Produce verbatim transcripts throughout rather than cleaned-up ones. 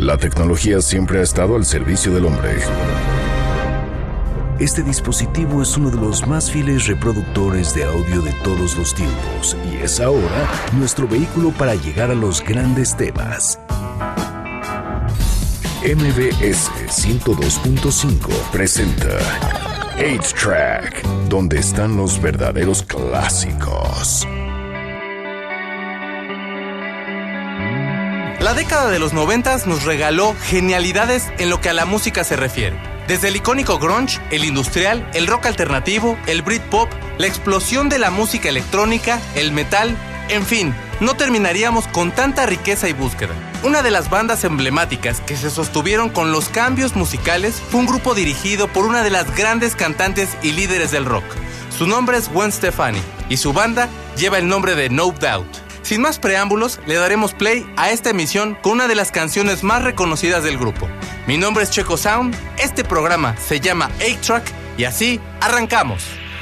La tecnología siempre ha estado al servicio del hombre. Este dispositivo es uno de los más fieles reproductores de audio de todos los tiempos y es ahora nuestro vehículo para llegar a los grandes temas. M B S ciento dos punto cinco presenta ocho track, donde están los verdaderos clásicos. La década de los noventas nos regaló genialidades en lo que a la música se refiere. Desde el icónico grunge, el industrial, el rock alternativo, el Britpop, la explosión de la música electrónica, el metal, en fin, no terminaríamos con tanta riqueza y búsqueda. Una de las bandas emblemáticas que se sostuvieron con los cambios musicales fue un grupo dirigido por una de las grandes cantantes y líderes del rock. Su nombre es Gwen Stefani y su banda lleva el nombre de No Doubt. Sin más preámbulos, le daremos play a esta emisión con una de las canciones más reconocidas del grupo. Mi nombre es Checo Sound, este programa se llama ocho track y así arrancamos.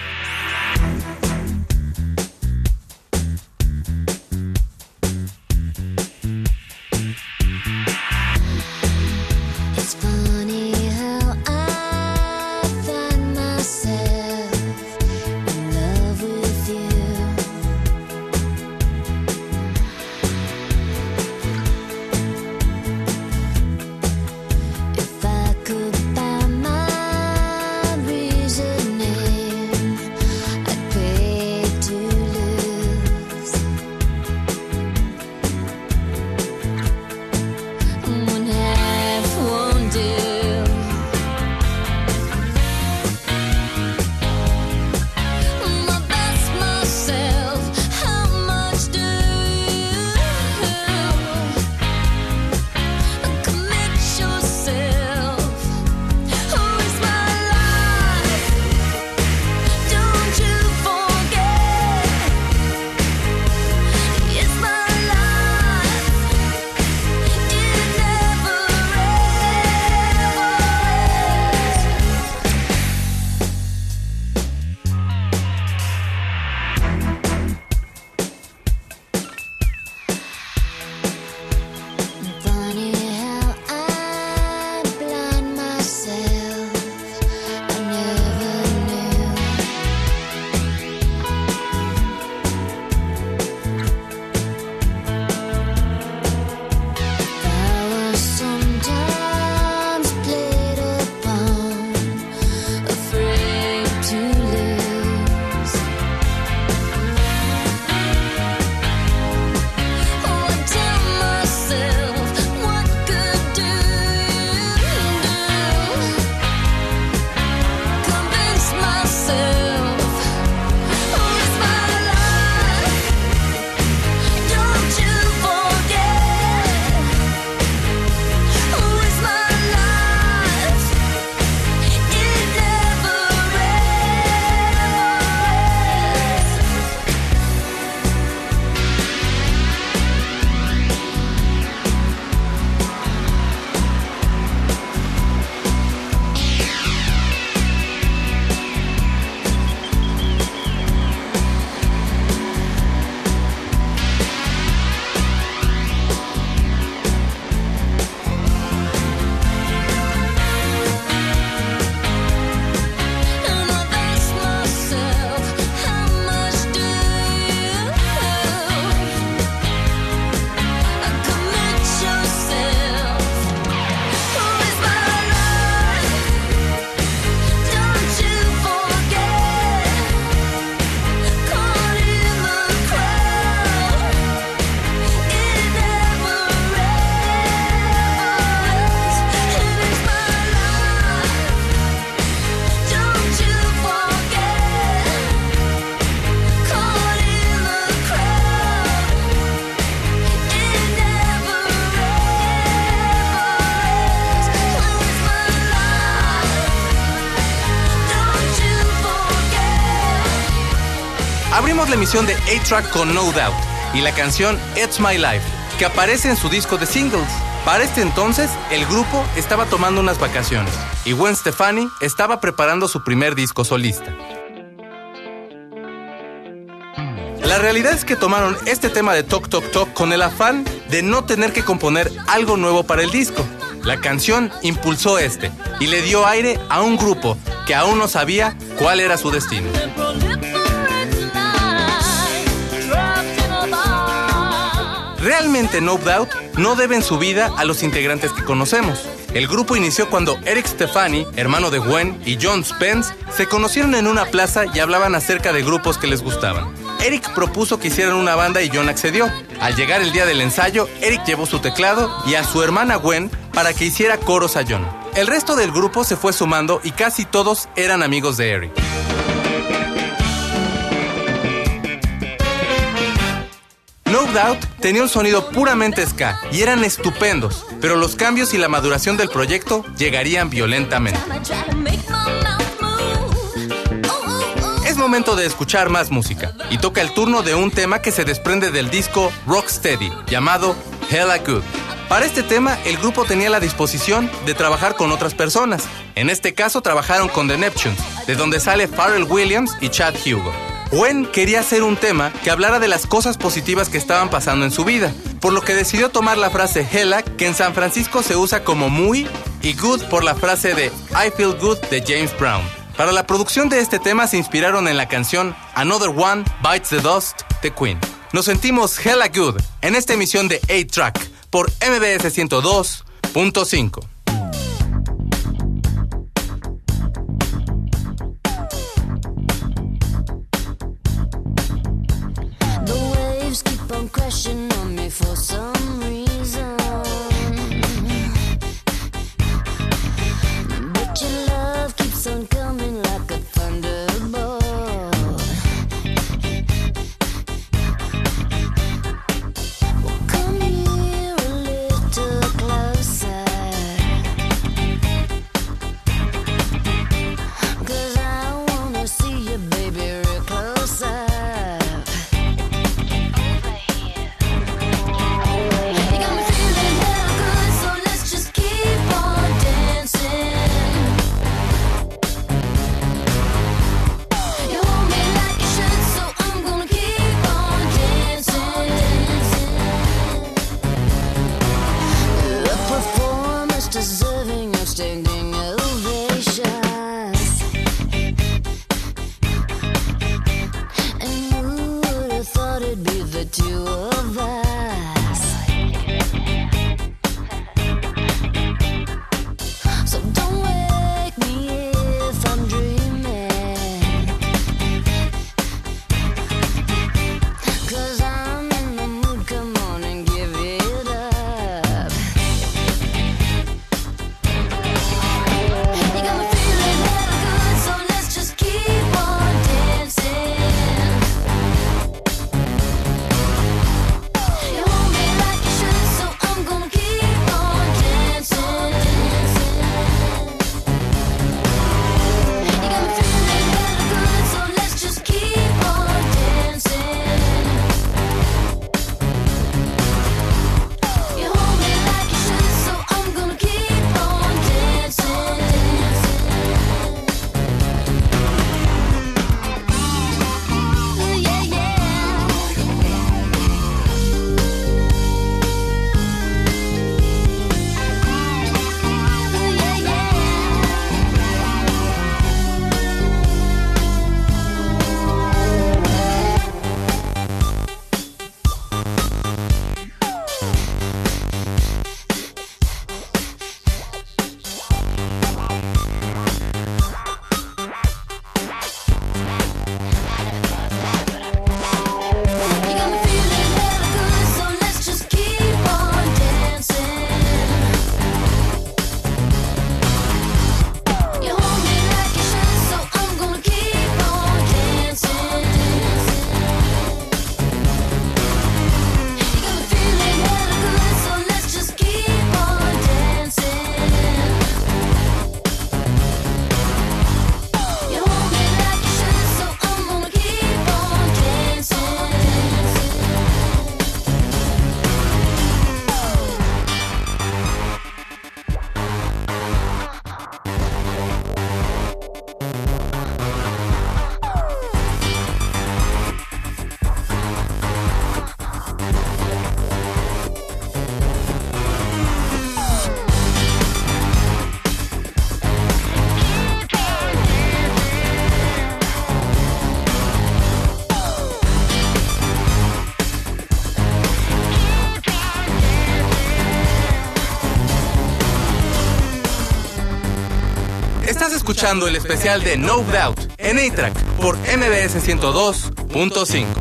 Abrimos la emisión de ocho track con No Doubt y la canción It's My Life, que aparece en su disco de singles. Para este entonces, el grupo estaba tomando unas vacaciones y Gwen Stefani estaba preparando su primer disco solista. La realidad es que tomaron este tema de Talk Talk Talk con el afán de no tener que componer algo nuevo para el disco. La canción impulsó este y le dio aire a un grupo que aún no sabía cuál era su destino. Realmente No Doubt no deben su vida a los integrantes que conocemos. El grupo inició cuando Eric Stefani, hermano de Gwen, y John Spence se conocieron en una plaza y hablaban acerca de grupos que les gustaban. Eric propuso que hicieran una banda y John accedió. Al llegar el día del ensayo, Eric llevó su teclado y a su hermana Gwen para que hiciera coros a John. El resto del grupo se fue sumando y casi todos eran amigos de Eric. No Doubt tenía un sonido puramente ska y eran estupendos, pero los cambios y la maduración del proyecto llegarían violentamente. Es momento de escuchar más música y toca el turno de un tema que se desprende del disco Rocksteady, llamado Hella Good. Para este tema, el grupo tenía la disposición de trabajar con otras personas. En este caso, trabajaron con The Neptunes, de donde sale Pharrell Williams y Chad Hugo. Gwen quería hacer un tema que hablara de las cosas positivas que estaban pasando en su vida, por lo que decidió tomar la frase hella, que en San Francisco se usa como muy, y good por la frase de I Feel Good de James Brown. Para la producción de este tema se inspiraron en la canción Another One Bites the Dust de Queen. Nos sentimos hella good en esta emisión de eight track por M B S ciento dos punto cinco. Crashing on me for some reason, but your love keeps on coming like a thunderbolt. Well, come here a little closer, 'cause I wanna see you, baby, real closer. You got escuchando el especial de No Doubt en A-Track por M B S ciento dos punto cinco.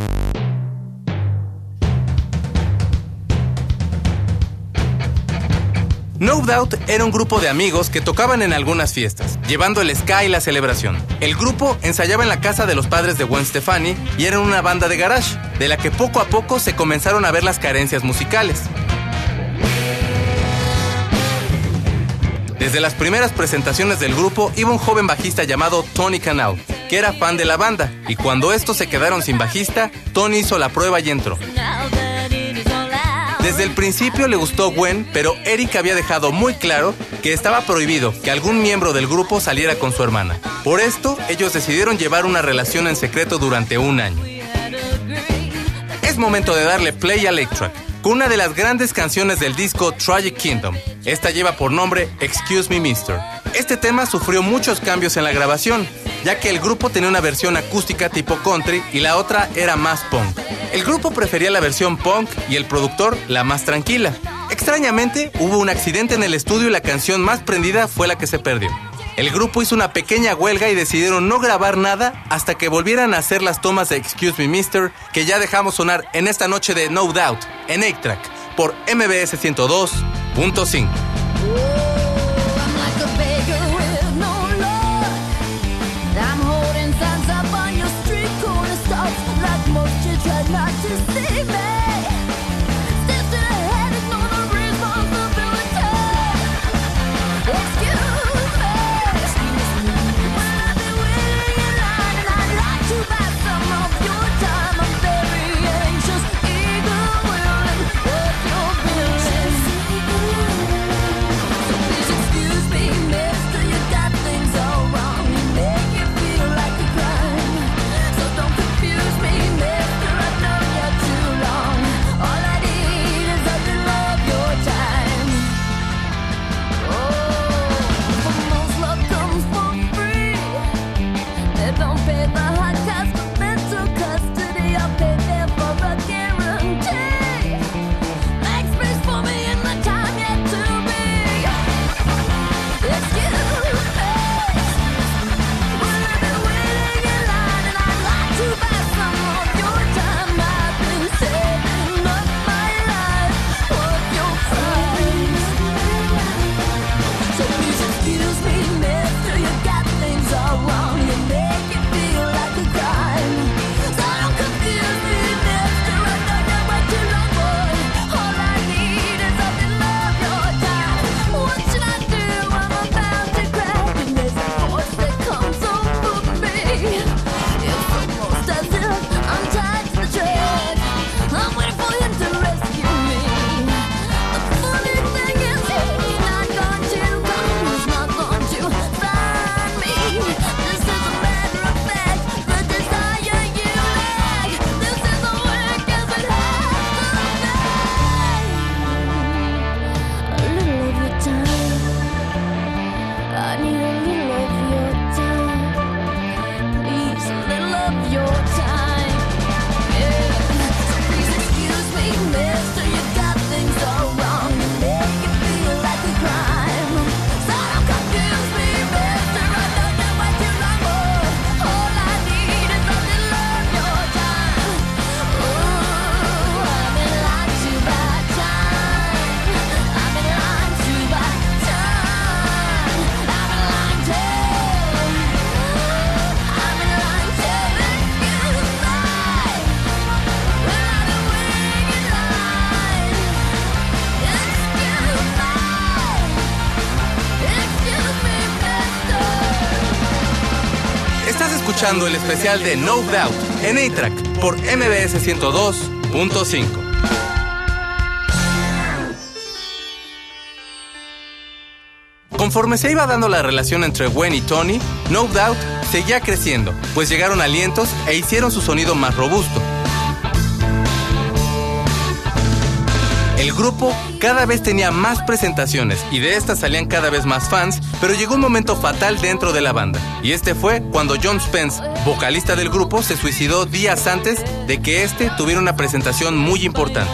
No Doubt era un grupo de amigos que tocaban en algunas fiestas, llevando el ska y la celebración. El grupo ensayaba en la casa de los padres de Gwen Stefani y eran una banda de garage, de la que poco a poco se comenzaron a ver las carencias musicales. Desde las primeras presentaciones del grupo iba un joven bajista llamado Tony Kanal, que era fan de la banda, y cuando estos se quedaron sin bajista, Tony hizo la prueba y entró. Desde el principio le gustó Gwen, pero Eric había dejado muy claro que estaba prohibido que algún miembro del grupo saliera con su hermana. Por esto, ellos decidieron llevar una relación en secreto durante un año. Es momento de darle play al A-Track, con una de las grandes canciones del disco Tragic Kingdom. Esta lleva por nombre Excuse Me Mister. Este tema sufrió muchos cambios en la grabación, ya que el grupo tenía una versión acústica tipo country y la otra era más punk. El grupo prefería la versión punk y el productor la más tranquila. Extrañamente, hubo un accidente en el estudio y la canción más prendida fue la que se perdió. El grupo hizo una pequeña huelga y decidieron no grabar nada hasta que volvieran a hacer las tomas de Excuse Me Mister, que ya dejamos sonar en esta noche de No Doubt en A-Track por M B S ciento dos punto cinco. Escuchando el especial de No Doubt en A-Track por M B S ciento dos punto cinco. Conforme se iba dando la relación entre Gwen y Tony, No Doubt seguía creciendo, pues llegaron alientos e hicieron su sonido más robusto. El grupo cada vez tenía más presentaciones y de estas salían cada vez más fans, pero llegó un momento fatal dentro de la banda. Y este fue cuando John Spence, vocalista del grupo, se suicidó días antes de que este tuviera una presentación muy importante.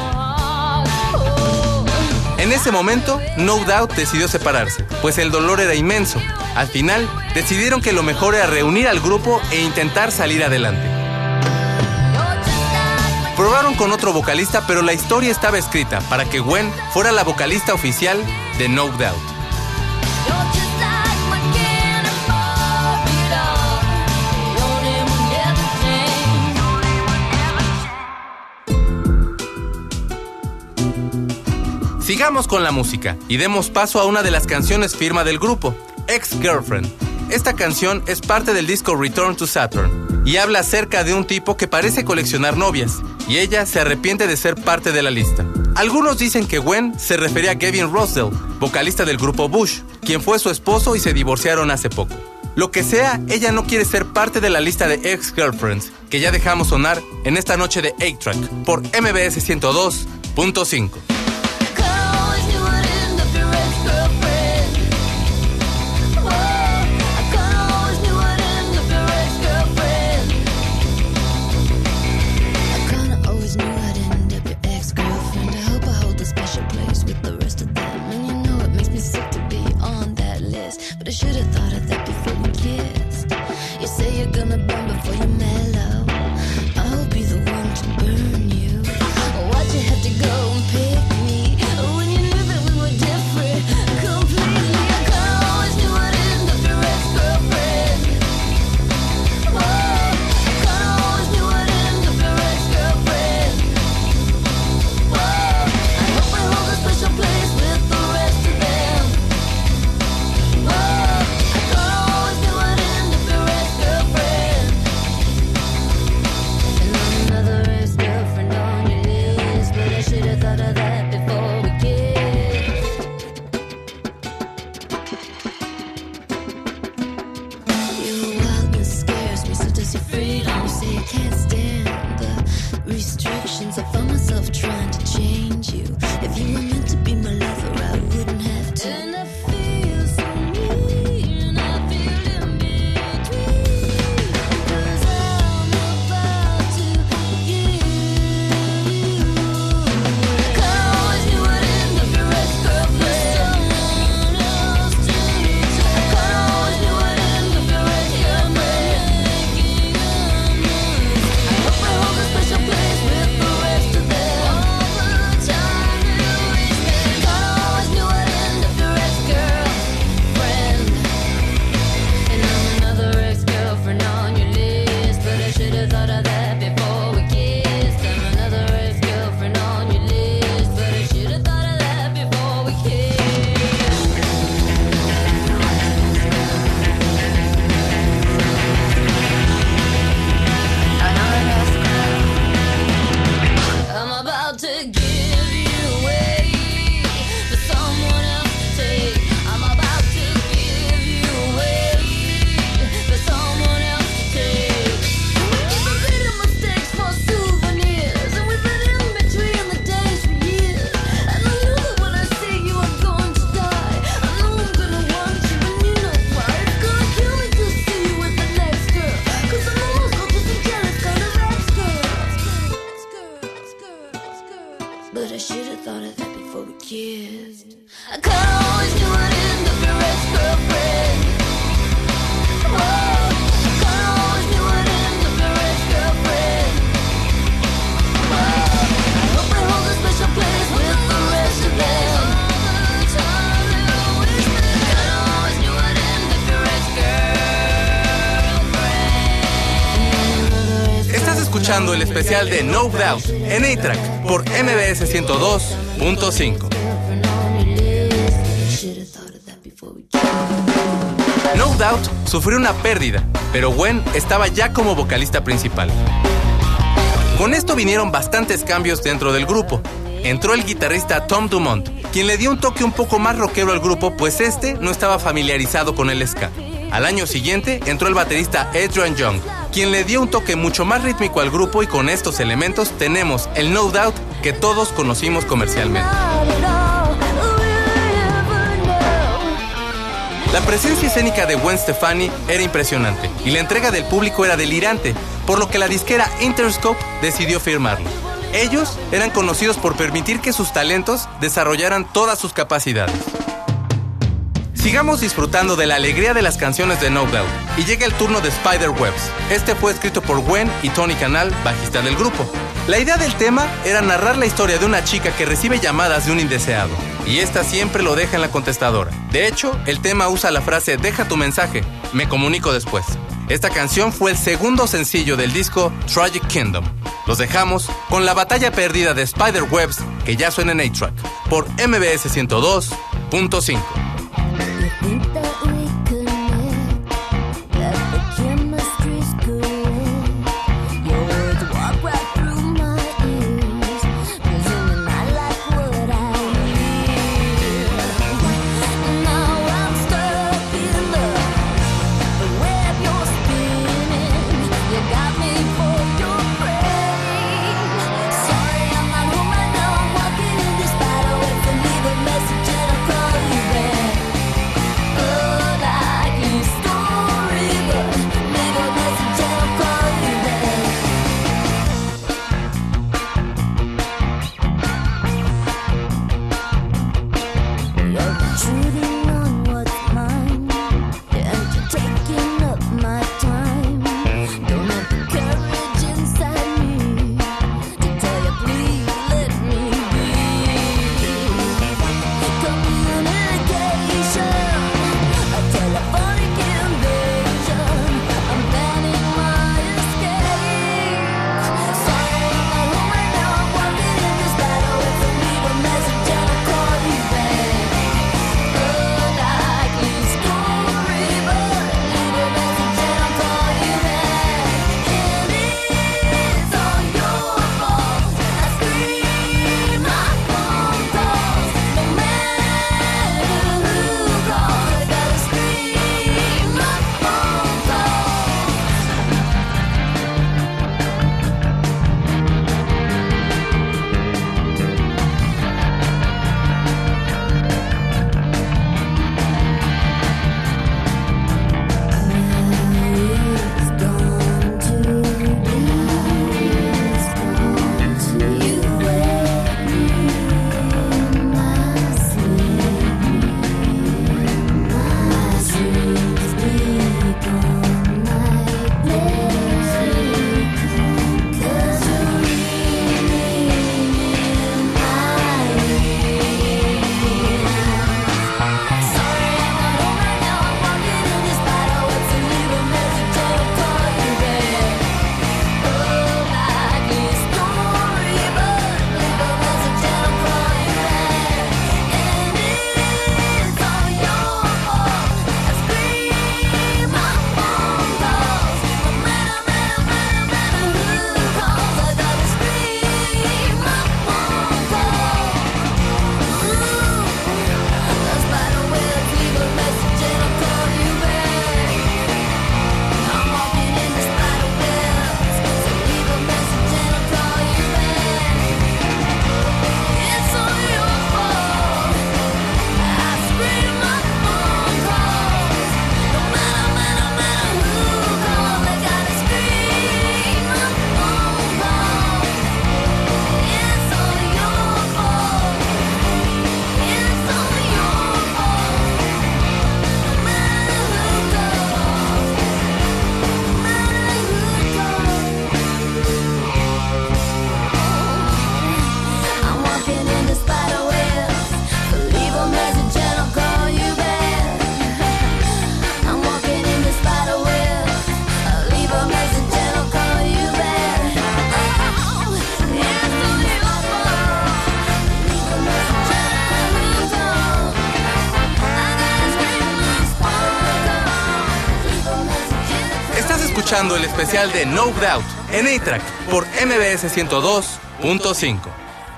En ese momento, No Doubt decidió separarse, pues el dolor era inmenso. Al final, decidieron que lo mejor era reunir al grupo e intentar salir adelante. Probaron con otro vocalista, pero la historia estaba escrita para que Gwen fuera la vocalista oficial de No Doubt. Sigamos con la música y demos paso a una de las canciones firma del grupo, Ex-Girlfriend. Esta canción es parte del disco Return to Saturn y habla acerca de un tipo que parece coleccionar novias y ella se arrepiente de ser parte de la lista. Algunos dicen que Gwen se refería a Gavin Rossdale, vocalista del grupo Bush, quien fue su esposo y se divorciaron hace poco. Lo que sea, ella no quiere ser parte de la lista de Ex-Girlfriends, que ya dejamos sonar en esta noche de eight track por M B S ciento dos punto cinco. Escuchando el especial de No Doubt en eight track por M B S ciento dos punto cinco. No Doubt sufrió una pérdida, pero Gwen estaba ya como vocalista principal. Con esto vinieron bastantes cambios dentro del grupo. Entró el guitarrista Tom Dumont, quien le dio un toque un poco más rockero al grupo, pues este no estaba familiarizado con el ska. Al año siguiente entró el baterista Adrian Young, quien le dio un toque mucho más rítmico al grupo, y con estos elementos tenemos el No Doubt que todos conocimos comercialmente. La presencia escénica de Gwen Stefani era impresionante y la entrega del público era delirante, por lo que la disquera Interscope decidió firmarlo. Ellos eran conocidos por permitir que sus talentos desarrollaran todas sus capacidades. Sigamos disfrutando de la alegría de las canciones de No Doubt y llega el turno de Spiderwebs. Este fue escrito por Gwen y Tony Canal, bajista del grupo. La idea del tema era narrar la historia de una chica que recibe llamadas de un indeseado y esta siempre lo deja en la contestadora. De hecho, el tema usa la frase "deja tu mensaje, me comunico después". Esta canción fue el segundo sencillo del disco Tragic Kingdom. Los dejamos con la batalla perdida de Spiderwebs, que ya suena en A-Track, por M B S ciento dos punto cinco. Escuchando el especial de No Doubt en A-Track por M B S ciento dos punto cinco.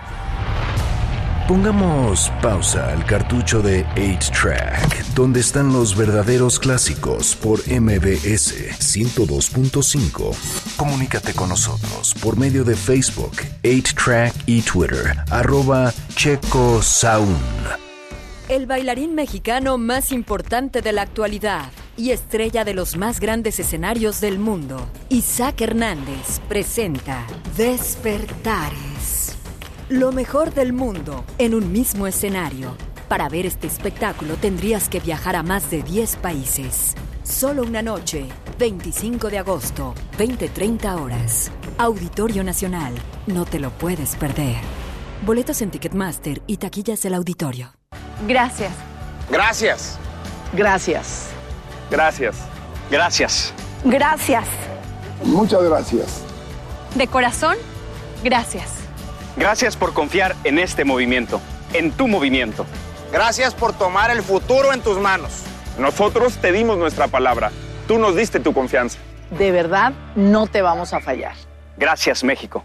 Pongamos pausa al cartucho de ocho track, donde están los verdaderos clásicos por M B S ciento dos punto cinco. Comunícate con nosotros por medio de Facebook, ocho track y Twitter, arroba Checo Sound. El bailarín mexicano más importante de la actualidad y estrella de los más grandes escenarios del mundo, Isaac Hernández, presenta Despertares. Lo mejor del mundo en un mismo escenario. Para ver este espectáculo tendrías que viajar a más de diez países. Solo una noche, veinticinco de agosto, veinte treinta horas. Auditorio Nacional. No te lo puedes perder. Boletos en Ticketmaster y taquillas del auditorio. Gracias. Gracias. Gracias. Gracias. Gracias. Gracias. Muchas gracias. De corazón, gracias. Gracias por confiar en este movimiento, en tu movimiento. Gracias por tomar el futuro en tus manos. Nosotros te dimos nuestra palabra. Tú nos diste tu confianza. De verdad, no te vamos a fallar. Gracias, México.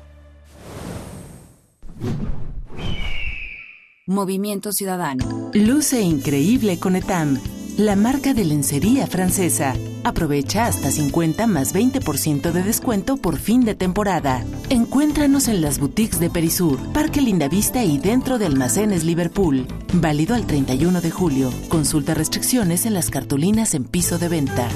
Movimiento Ciudadano. Luce increíble con Etam, la marca de lencería francesa. Aprovecha hasta cincuenta más veinte por ciento de descuento por fin de temporada. Encuéntranos en las boutiques de Perisur, Parque Lindavista y dentro de Almacenes Liverpool. Válido al treinta y uno de julio. Consulta restricciones en las cartulinas en piso de venta.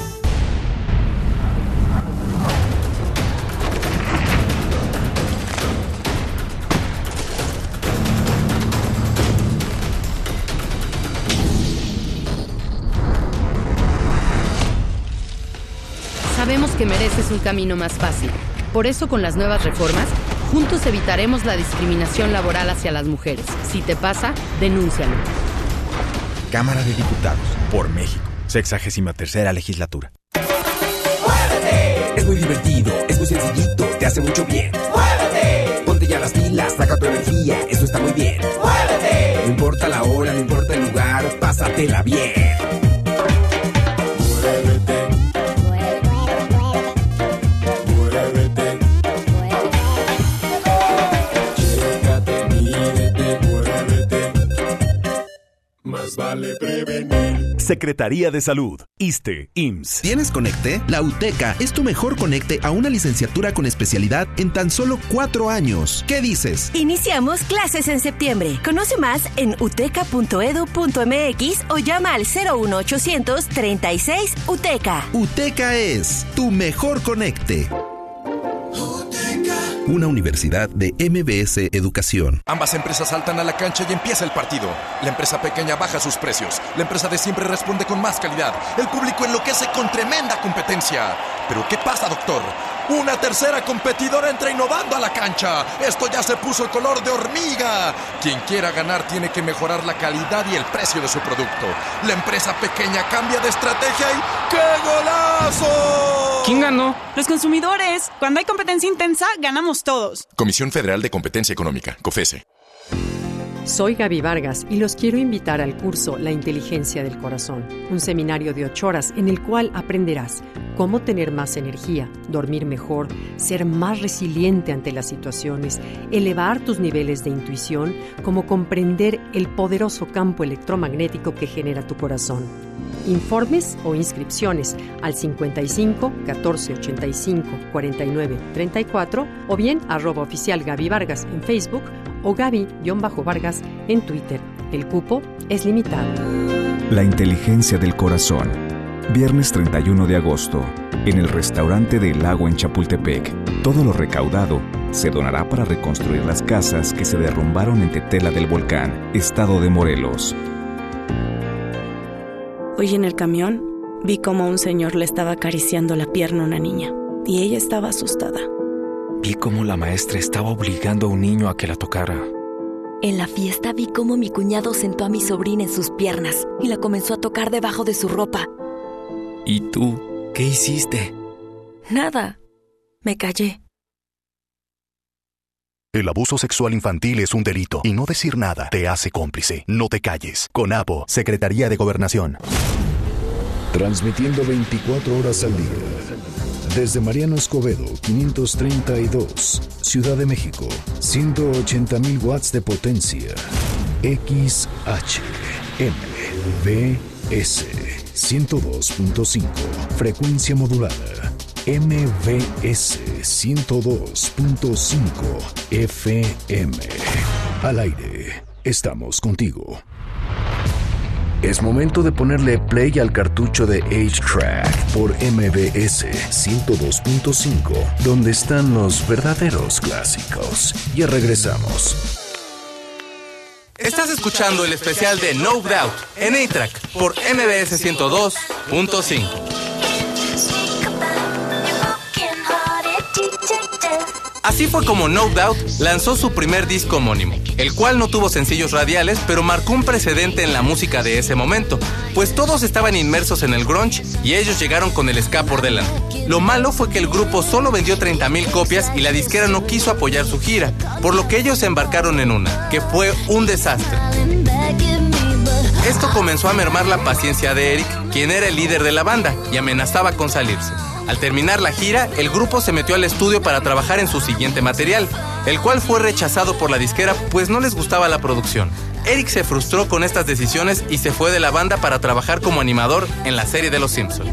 Sabemos que mereces un camino más fácil. Por eso, con las nuevas reformas, juntos evitaremos la discriminación laboral hacia las mujeres. Si te pasa, denúncialo. Cámara de Diputados, por México. Sexagésima tercera legislatura. ¡Muévete! Es muy divertido, es muy sencillito, te hace mucho bien. ¡Muévete! Ponte ya las pilas, saca tu energía, eso está muy bien. ¡Muévete! No importa la hora, no importa el lugar, pásatela bien. Vale prevenir. Secretaría de Salud, ISSSTE, I M S S. ¿Tienes Conecte? La UTECA es tu mejor conecte a una licenciatura con especialidad en tan solo cuatro años. ¿Qué dices? Iniciamos clases en septiembre. Conoce más en uteca punto edu punto mx o llama al cero uno ochocientos treinta y seis UTECA. UTECA es tu mejor conecte. Una universidad de M B S Educación. Ambas empresas saltan a la cancha y empieza el partido. La empresa pequeña baja sus precios. La empresa de siempre responde con más calidad. El público enloquece con tremenda competencia. ¿Pero qué pasa, doctor? Una tercera competidora entra innovando a la cancha. Esto ya se puso color de hormiga. Quien quiera ganar tiene que mejorar la calidad y el precio de su producto. La empresa pequeña cambia de estrategia y ¡qué golazo! ¿Quién ganó? Los consumidores. Cuando hay competencia intensa, ganamos todos. Comisión Federal de Competencia Económica, COFESE. Soy Gaby Vargas y los quiero invitar al curso La Inteligencia del Corazón, un seminario de ocho horas en el cual aprenderás cómo tener más energía, dormir mejor, ser más resiliente ante las situaciones, elevar tus niveles de intuición, cómo comprender el poderoso campo electromagnético que genera tu corazón. Informes o inscripciones al cincuenta y cinco, catorce ochenta y cinco, cuarenta y nueve, treinta y cuatro o bien arroba oficial Gaby Vargas en Facebook o Gaby-Vargas en Twitter. El cupo es limitado. La Inteligencia del Corazón. Viernes treinta y uno de agosto, en el restaurante del Lago en Chapultepec. Todo lo recaudado se donará para reconstruir las casas que se derrumbaron en Tetela del Volcán, estado de Morelos. Hoy en el camión vi cómo un señor le estaba acariciando la pierna a una niña y ella estaba asustada. Vi cómo la maestra estaba obligando a un niño a que la tocara. En la fiesta vi cómo mi cuñado sentó a mi sobrina en sus piernas y la comenzó a tocar debajo de su ropa. ¿Y tú qué hiciste? Nada. Me callé. El abuso sexual infantil es un delito y no decir nada te hace cómplice. No te calles. CONAPO, Secretaría de Gobernación. Transmitiendo veinticuatro horas al día. Desde Mariano Escobedo, quinientos treinta y dos, Ciudad de México, ciento ochenta mil watts de potencia. X H M V S, ciento dos punto cinco, frecuencia modulada. M V S ciento dos punto cinco F M. Al aire, estamos contigo. Es momento de ponerle play al cartucho de ocho track por M V S ciento dos punto cinco, donde están los verdaderos clásicos. Ya regresamos. Estás escuchando el especial de No Doubt en A-Track por M B S ciento dos punto cinco. Así fue como No Doubt lanzó su primer disco homónimo, el cual no tuvo sencillos radiales, pero marcó un precedente en la música de ese momento, pues todos estaban inmersos en el grunge y ellos llegaron con el ska por delante. Lo malo fue que el grupo solo vendió treinta mil copias y la disquera no quiso apoyar su gira, por lo que ellos se embarcaron en una, que fue un desastre. Esto comenzó a mermar la paciencia de Eric, quien era el líder de la banda, y amenazaba con salirse. Al terminar la gira, el grupo se metió al estudio para trabajar en su siguiente material, el cual fue rechazado por la disquera pues no les gustaba la producción. Eric se frustró con estas decisiones y se fue de la banda para trabajar como animador en la serie de Los Simpson.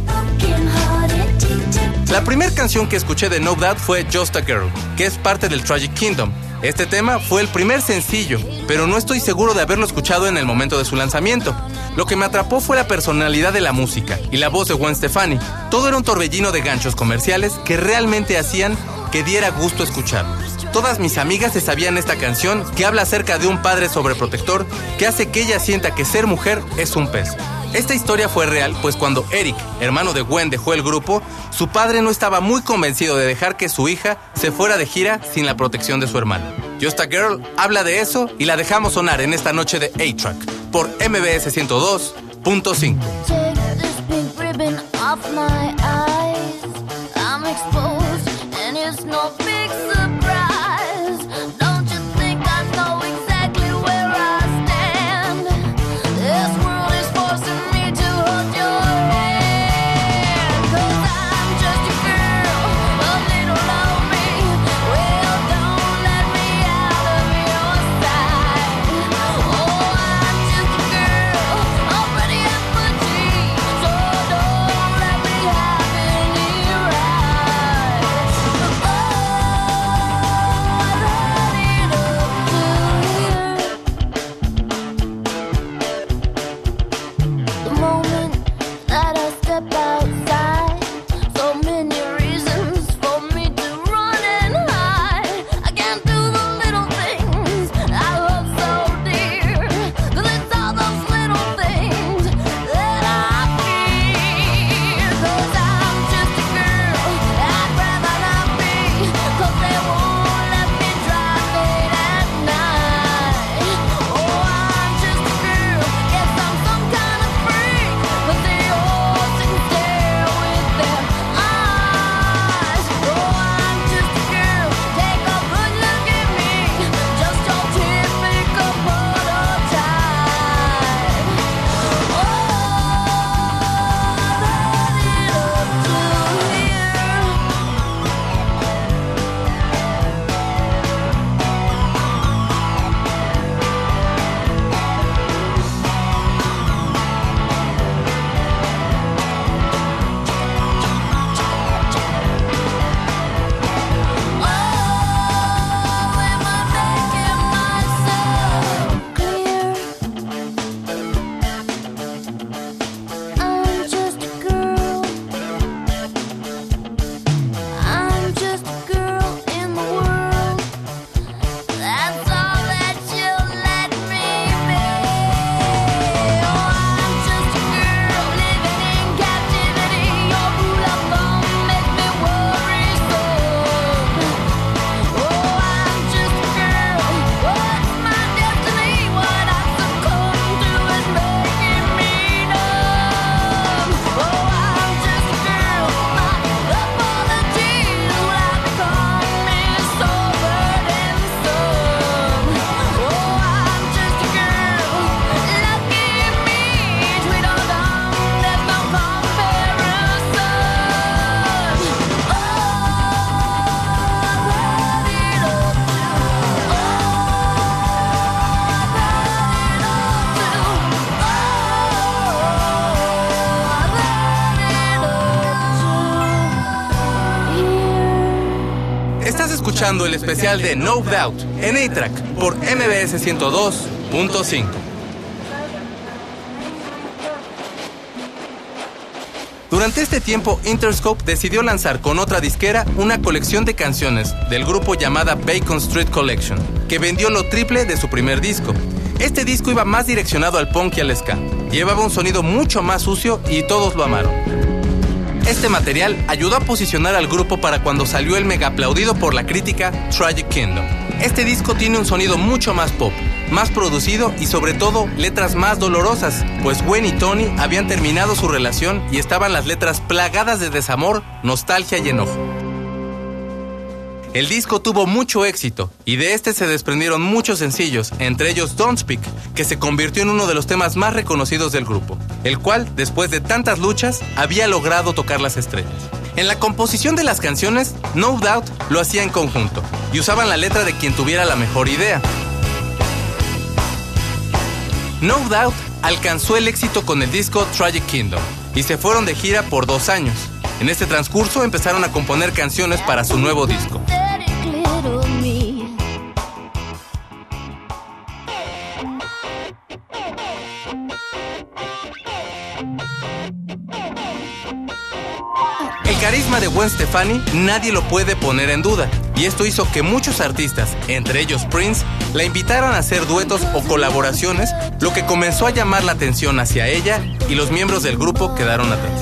La primera canción que escuché de No Doubt fue Just a Girl, que es parte del Tragic Kingdom. Este tema fue el primer sencillo, pero no estoy seguro de haberlo escuchado en el momento de su lanzamiento. Lo que me atrapó fue la personalidad de la música y la voz de Gwen Stefani. Todo era un torbellino de ganchos comerciales que realmente hacían que diera gusto escuchar. Todas mis amigas se sabían esta canción que habla acerca de un padre sobreprotector que hace que ella sienta que ser mujer es un peso. Esta historia fue real, pues cuando Eric, hermano de Gwen, dejó el grupo, su padre no estaba muy convencido de dejar que su hija se fuera de gira sin la protección de su hermano. Just a Girl habla de eso y la dejamos sonar en esta noche de A-Track por M B S ciento dos punto cinco. Escuchando el especial de No Doubt en A-Track por M B S ciento dos punto cinco. Durante este tiempo, Interscope decidió lanzar con otra disquera una colección de canciones del grupo llamada Bacon Street Collection, que vendió lo triple de su primer disco. Este disco iba más direccionado al punk y al ska. Llevaba un sonido mucho más sucio y todos lo amaron. Este material ayudó a posicionar al grupo para cuando salió el mega aplaudido por la crítica Tragic Kingdom. Este disco tiene un sonido mucho más pop, más producido y sobre todo letras más dolorosas, pues Gwen y Tony habían terminado su relación y estaban las letras plagadas de desamor, nostalgia y enojo. El disco tuvo mucho éxito y de este se desprendieron muchos sencillos, entre ellos Don't Speak, que se convirtió en uno de los temas más reconocidos del grupo, el cual, después de tantas luchas, había logrado tocar las estrellas. En la composición de las canciones, No Doubt lo hacía en conjunto y usaban la letra de quien tuviera la mejor idea. No Doubt alcanzó el éxito con el disco Tragic Kingdom y se fueron de gira por dos años. En este transcurso empezaron a componer canciones para su nuevo disco. El carisma de Gwen Stefani nadie lo puede poner en duda, y esto hizo que muchos artistas, entre ellos Prince, la invitaran a hacer duetos o colaboraciones, lo que comenzó a llamar la atención hacia ella y los miembros del grupo quedaron atrás.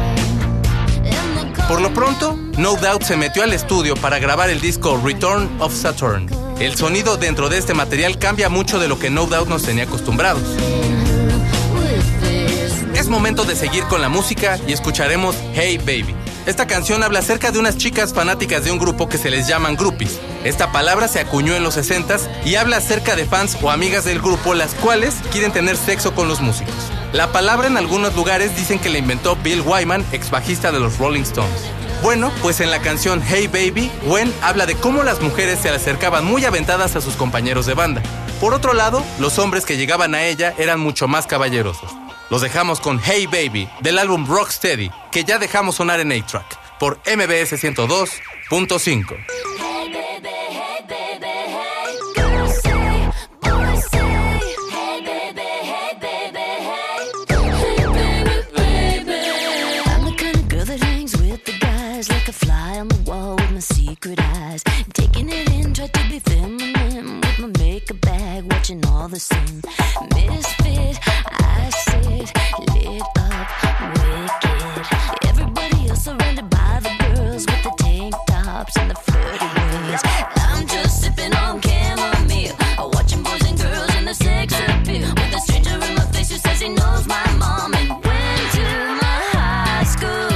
Por lo pronto, No Doubt se metió al estudio para grabar el disco Return of Saturn. El sonido dentro de este material cambia mucho de lo que No Doubt nos tenía acostumbrados. Es momento de seguir con la música y escucharemos Hey Baby. Esta canción habla acerca de unas chicas fanáticas de un grupo que se les llaman groupies. Esta palabra se acuñó en los sesentas y habla acerca de fans o amigas del grupo las cuales quieren tener sexo con los músicos. La palabra en algunos lugares dicen que la inventó Bill Wyman, ex bajista de los Rolling Stones. Bueno, pues en la canción Hey Baby, Gwen habla de cómo las mujeres se le acercaban muy aventadas a sus compañeros de banda. Por otro lado, los hombres que llegaban a ella eran mucho más caballerosos. Los dejamos con Hey Baby, del álbum Rocksteady, que ya dejamos sonar en eight track, por M B S ciento dos punto cinco. Secret eyes, taking it in, try to be feminine with my makeup bag, watching all the same misfit. I sit lit up, wicked. Everybody else surrounded by the girls with the tank tops and the flirty ways. I'm just sipping on chamomile, watching boys and girls in the sex appeal. With a stranger in my face who says he knows my mom and went to my high school.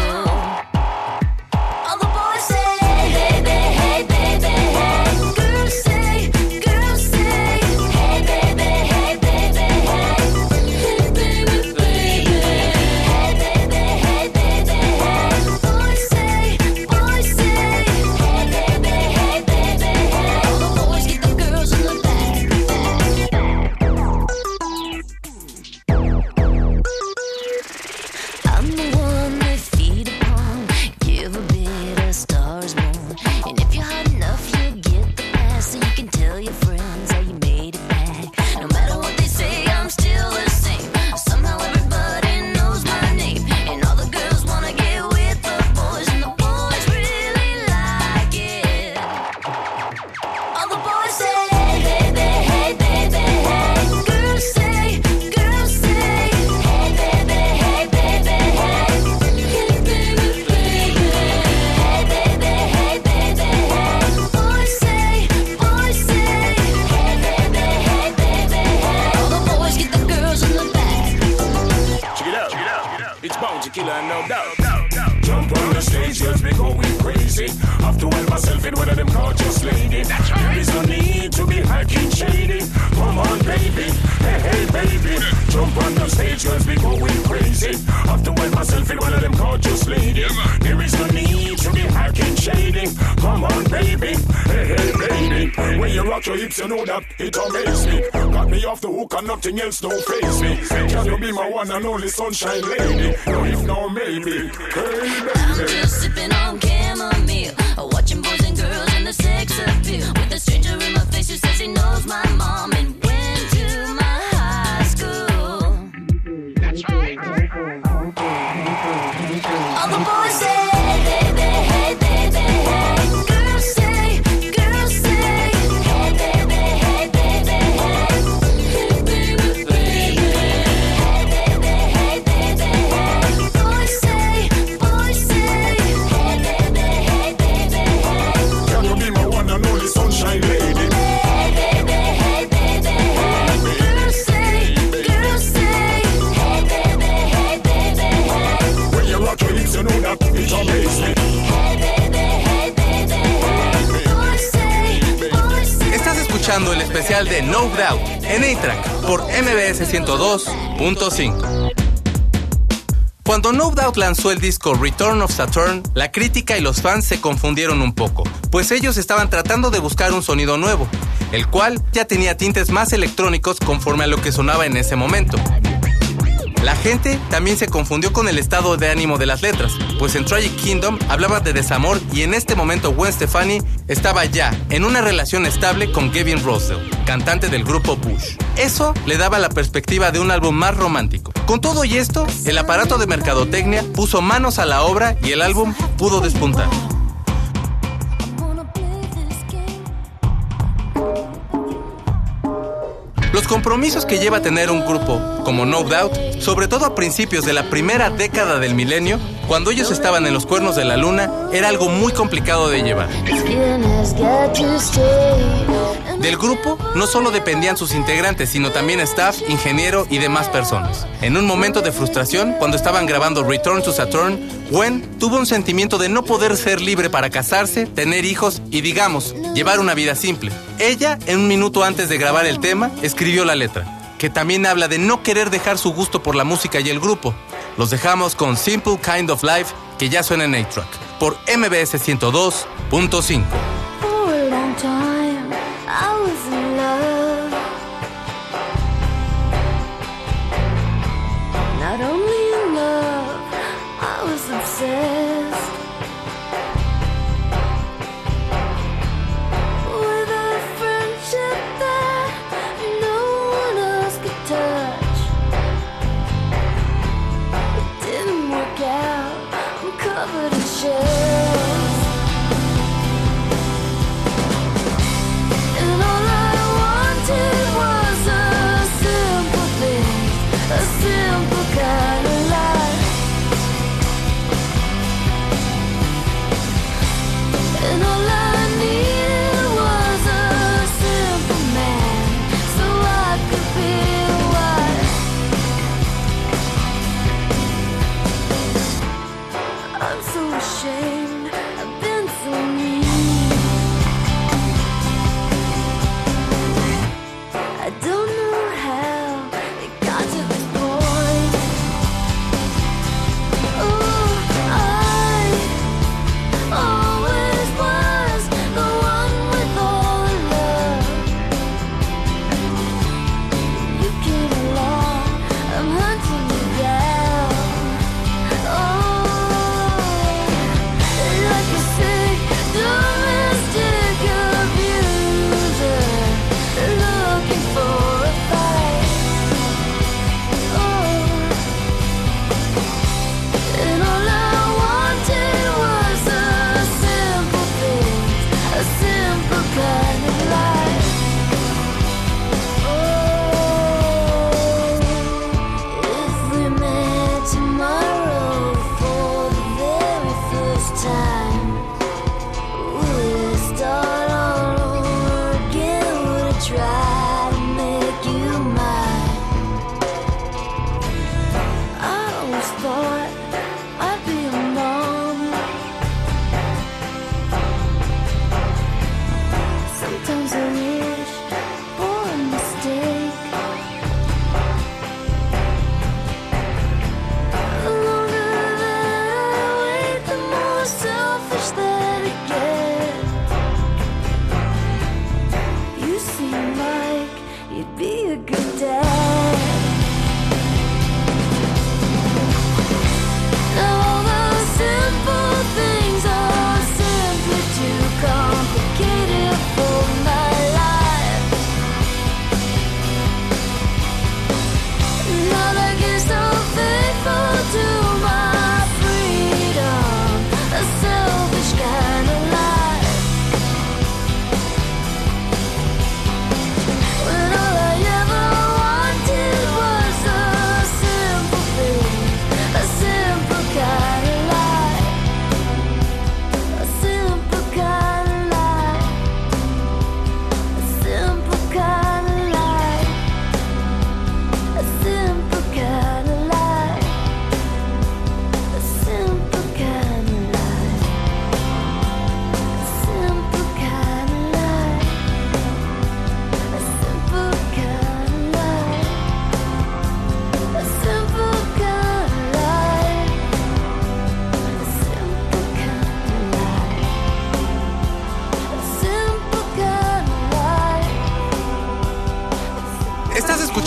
You know that it amazes me. Got me off the hook and nothing else don't faze me. Can you be my one and only sunshine lady? No, if no, maybe. Hey, baby. I'm just sipping on chamomile, watching boys and girls in the sex appeal. With a stranger in my face who says he knows my mom and went to my high school. That's right. All the boys say, hey, baby, hey, baby, hey. Girls say, girls say, hey, baby. Hey, baby, especial de No Doubt en A-Track por M B S ciento dos punto cinco. Cuando No Doubt lanzó el disco Return of Saturn, la crítica y los fans se confundieron un poco, pues ellos estaban tratando de buscar un sonido nuevo, el cual ya tenía tintes más electrónicos conforme a lo que sonaba en ese momento. La gente también se confundió con el estado de ánimo de las letras, pues en Tragic Kingdom hablaba de desamor y en este momento Gwen Stefani estaba ya en una relación estable con Gavin Rossdale, cantante del grupo Bush. Eso le daba la perspectiva de un álbum más romántico. Con todo y esto, el aparato de mercadotecnia puso manos a la obra y el álbum pudo despuntar. Los compromisos que lleva a tener un grupo como No Doubt, sobre todo a principios de la primera década del milenio, cuando ellos estaban en los cuernos de la luna, era algo muy complicado de llevar. Del grupo no solo dependían sus integrantes, sino también staff, ingeniero y demás personas. En un momento de frustración, cuando estaban grabando Return to Saturn, Gwen tuvo un sentimiento de no poder ser libre para casarse, tener hijos y, digamos, llevar una vida simple. Ella, en un minuto antes de grabar el tema, escribió la letra, que también habla de no querer dejar su gusto por la música y el grupo. Los dejamos con Simple Kind of Life, que ya suena en A-Track, por M B S ciento dos punto cinco. Covered in shells.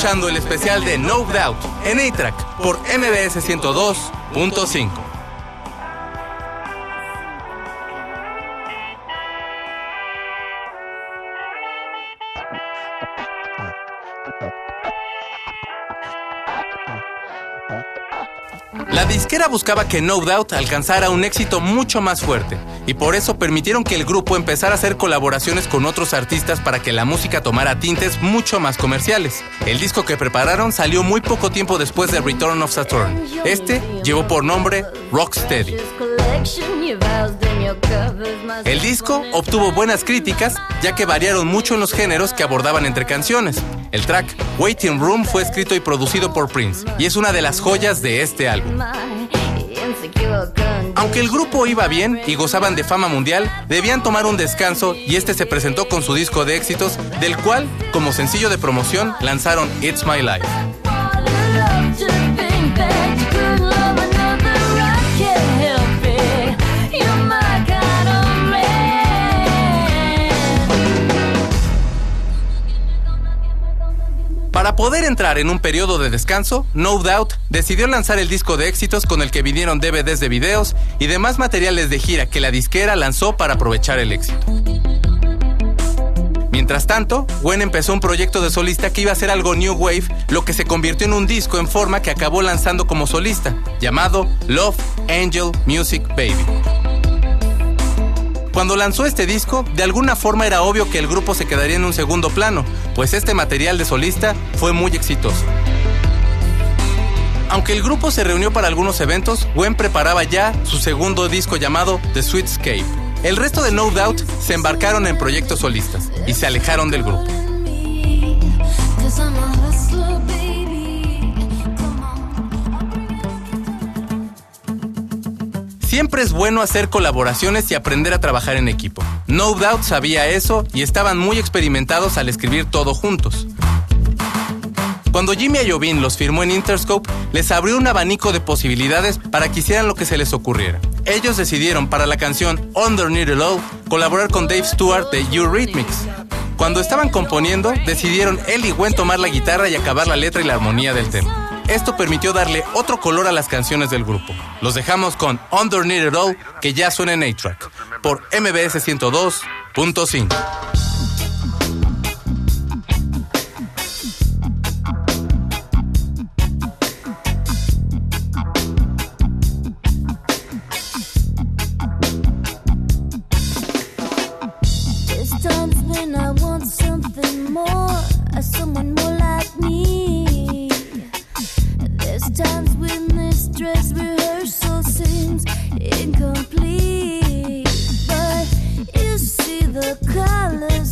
escuchando el especial de No Doubt en A-Track por M B S ciento dos punto cinco. La disquera buscaba que No Doubt alcanzara un éxito mucho más fuerte, y por eso permitieron que el grupo empezara a hacer colaboraciones con otros artistas para que la música tomara tintes mucho más comerciales. El disco que prepararon salió muy poco tiempo después de Return of Saturn. Este llevó por nombre Rocksteady. El disco obtuvo buenas críticas, ya que variaron mucho en los géneros que abordaban entre canciones. El track Waiting Room fue escrito y producido por Prince, y es una de las joyas de este álbum. Aunque el grupo iba bien y gozaban de fama mundial, debían tomar un descanso, y este se presentó con su disco de éxitos, del cual, como sencillo de promoción, lanzaron It's My Life. Para poder entrar en un periodo de descanso, No Doubt decidió lanzar el disco de éxitos con el que vinieron D V Ds de videos y demás materiales de gira que la disquera lanzó para aprovechar el éxito. Mientras tanto, Gwen empezó un proyecto de solista que iba a ser algo new wave, lo que se convirtió en un disco en forma que acabó lanzando como solista, llamado Love, Angel, Music, Baby. Cuando lanzó este disco, de alguna forma era obvio que el grupo se quedaría en un segundo plano, pues este material de solista fue muy exitoso. Aunque el grupo se reunió para algunos eventos, Gwen preparaba ya su segundo disco llamado The Sweetscape. El resto de No Doubt se embarcaron en proyectos solistas y se alejaron del grupo. Siempre es bueno hacer colaboraciones y aprender a trabajar en equipo. No Doubt sabía eso y estaban muy experimentados al escribir todo juntos. Cuando Jimmy Iovine los firmó en Interscope, les abrió un abanico de posibilidades para que hicieran lo que se les ocurriera. Ellos decidieron para la canción Underneath It All colaborar con Dave Stewart de Eurythmics. Cuando estaban componiendo, decidieron él y Gwen tomar la guitarra y acabar la letra y la armonía del tema. Esto permitió darle otro color a las canciones del grupo. Los dejamos con Underneath It All, que ya suena en A-Track, por M B S ciento dos punto cinco. Times when this dress rehearsal seems incomplete, but you see the colors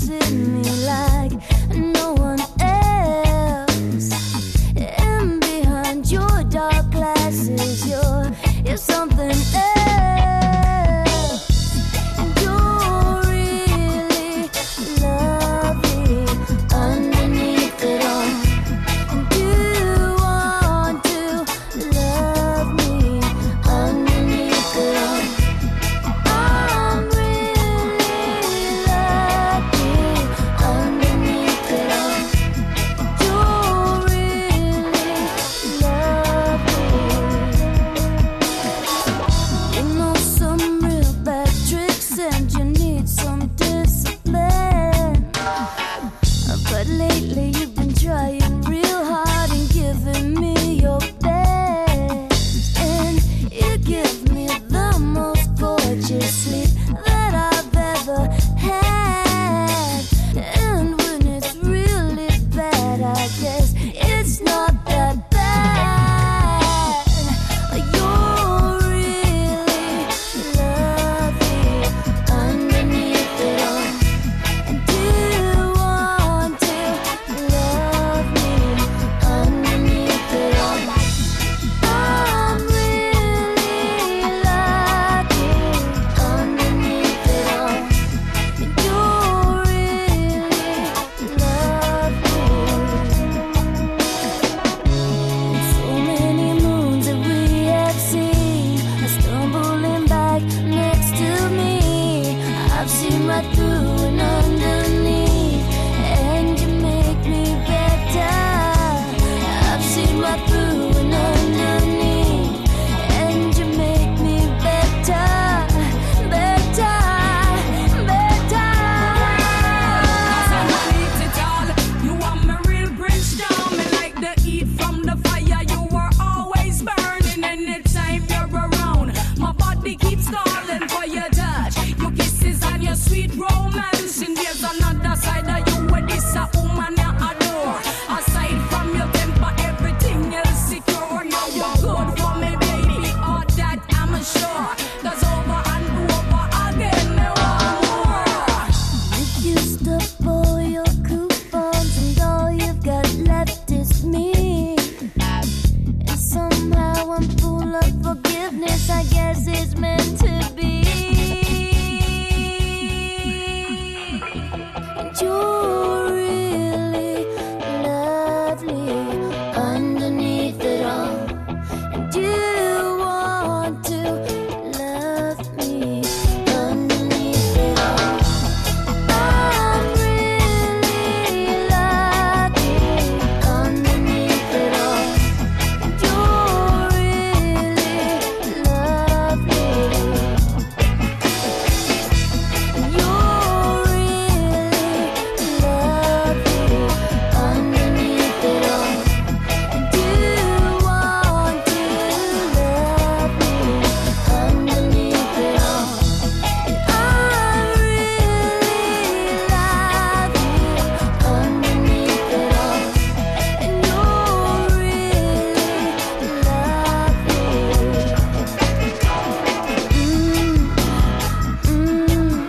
full of forgiveness, I guess it's meant to be. And you're really lovely underneath it all. And you want to love me underneath it all. I'm really lucky underneath it all. And you're really lovely. And you're really lovely underneath it all. And you want to love me underneath it all. And I really love you underneath it all. And you're really lovely. Mm, mm,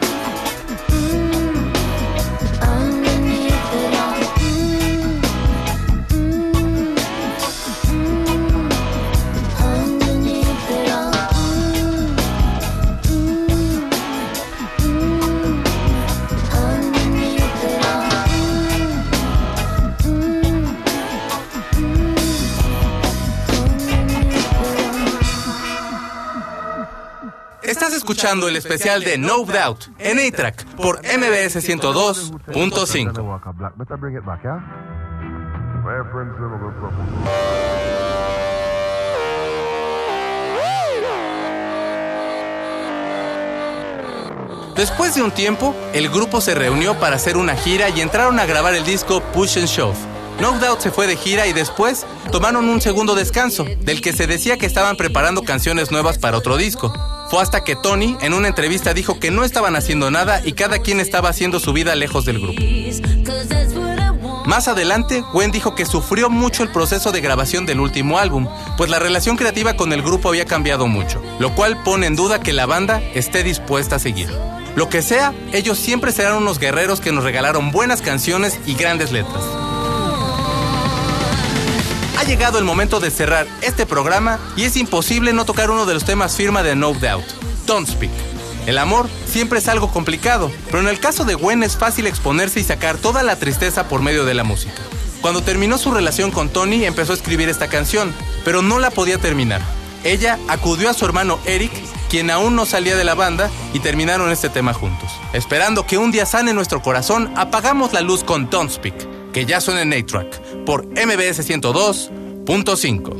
mm, underneath it all. Mm, mm, mm, underneath it all. Estás escuchando el especial de No Doubt en A-Track por M B S ciento dos punto cinco. Después de un tiempo, el grupo se reunió para hacer una gira y entraron a grabar el disco Push and Shove. No Doubt se fue de gira y después tomaron un segundo descanso, del que se decía que estaban preparando canciones nuevas para otro disco. Fue hasta que Tony, en una entrevista, dijo que no estaban haciendo nada y cada quien estaba haciendo su vida lejos del grupo. Más adelante, Gwen dijo que sufrió mucho el proceso de grabación del último álbum, pues la relación creativa con el grupo había cambiado mucho, lo cual pone en duda que la banda esté dispuesta a seguir. Lo que sea, ellos siempre serán unos guerreros que nos regalaron buenas canciones y grandes letras. Ha llegado el momento de cerrar este programa y es imposible no tocar uno de los temas firma de No Doubt, Don't Speak. El amor siempre es algo complicado, pero en el caso de Gwen es fácil exponerse y sacar toda la tristeza por medio de la música. Cuando terminó su relación con Tony, empezó a escribir esta canción, pero no la podía terminar. Ella acudió a su hermano Eric, quien aún no salía de la banda, y terminaron este tema juntos. Esperando que un día sane nuestro corazón, apagamos la luz con Don't Speak, que ya suena en A-Track, por M B S ciento dos punto cinco.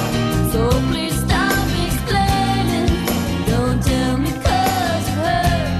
Please stop explaining. Don't tell me 'cause it hurts.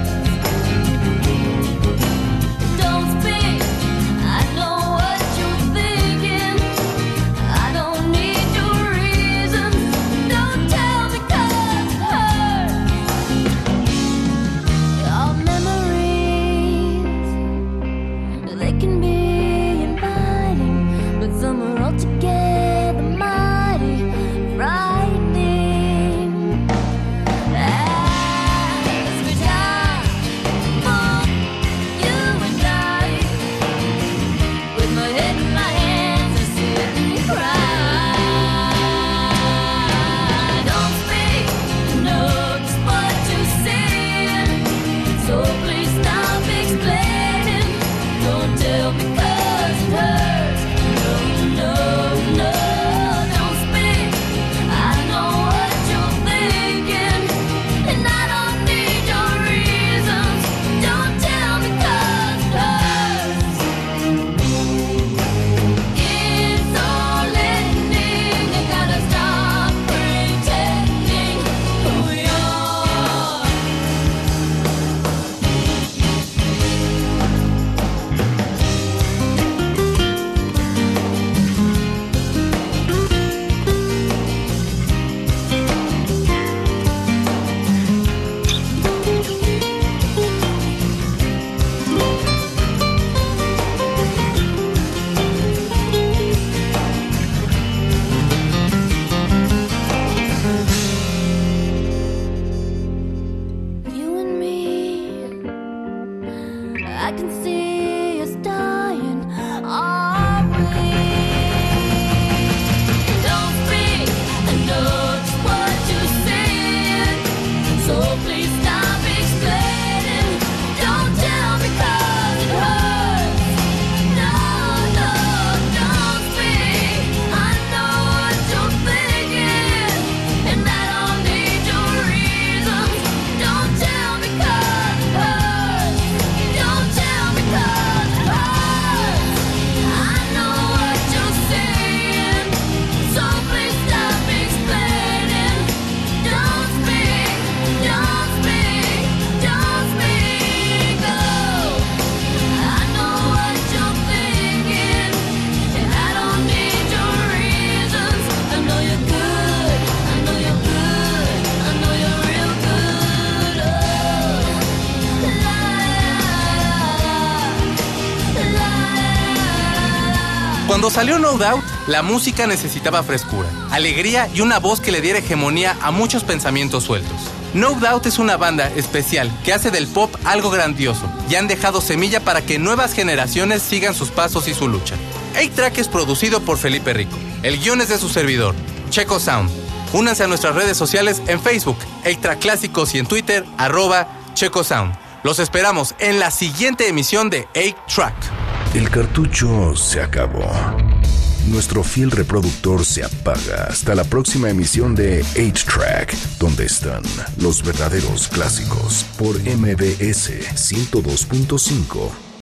Cuando salió No Doubt, la música necesitaba frescura, alegría y una voz que le diera hegemonía a muchos pensamientos sueltos. No Doubt es una banda especial que hace del pop algo grandioso y han dejado semilla para que nuevas generaciones sigan sus pasos y su lucha. eight track es producido por Felipe Rico. El guión es de su servidor, Checo Sound. Únanse a nuestras redes sociales en Facebook, eight track Clásicos, y en Twitter, arroba Checo Sound. Los esperamos en la siguiente emisión de eight track. El cartucho se acabó. Nuestro fiel reproductor se apaga hasta la próxima emisión de eight track, donde están los verdaderos clásicos por M B S ciento dos punto cinco.